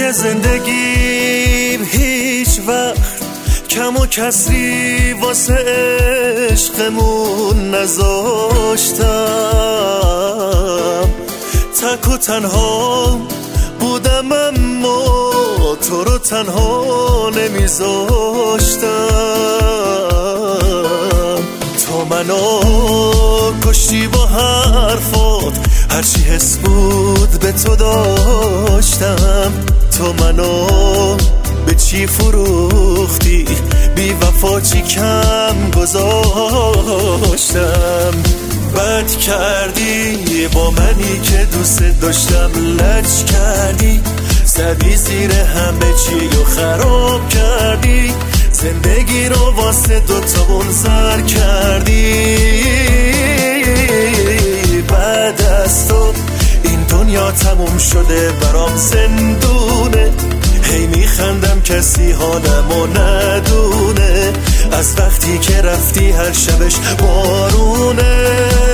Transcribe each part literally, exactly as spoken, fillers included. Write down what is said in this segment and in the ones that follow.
توی زندگیم هیچ وقت کم و کسری واسه عشقمون نذاشتم. تک و تنها بودم اما تو رو تنها نمیذاشتم. تو منو کشتی با حرفات، هرچی حس بود به تو داشتم. تو منو به چی فروختی، بی وفا چی کم گذاشتم. بد کردی با منی که دوست داشتم، لج کردی زدی زیر همه چی و خراب کردی. زندگی رو واسه دوتامون زر کردی. بعد از تو این دنیا تموم شده برام زندونه. هی میخندم کسی حالمو ندونه، از وقتی که رفتی هر شبش بارونه.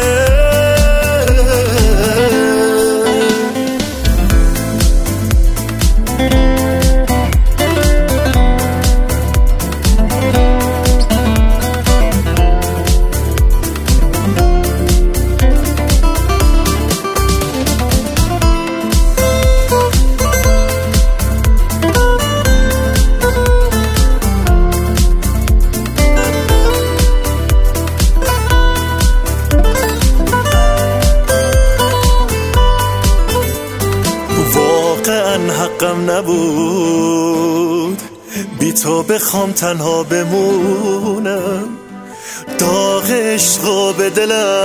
حقم نبود بی تو بخوام تنها بمونم. داغ عشقا به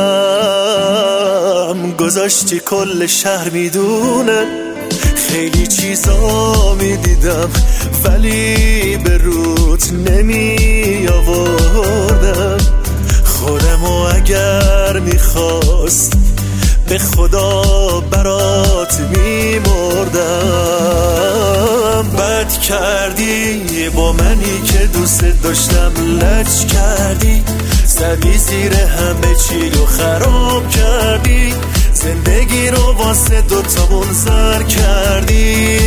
دلم گذاشتی کل شهر میدونه. خیلی چیزا میدیدم ولی به روت نمی آوردم. خودمو اگر میخواست به خدا برات میمردم. بد کردی با منی که دوست داشتم، لج کردی زدی زیر همه چی و خراب کردی. زندگی رو واسه دوتامون زر کردی.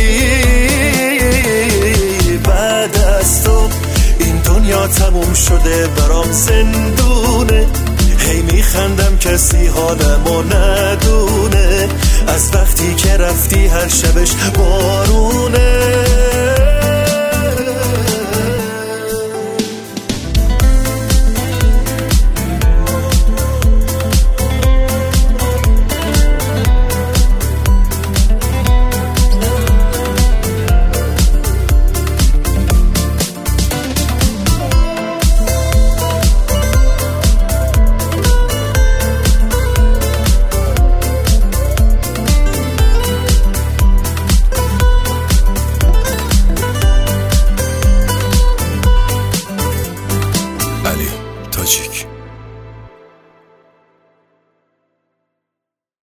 بعد از تو این دنیا تموم شده برام زندونه. هی میخندم کسی حالمو ندونه، از وقتی که رفتی هر شبش بارونه.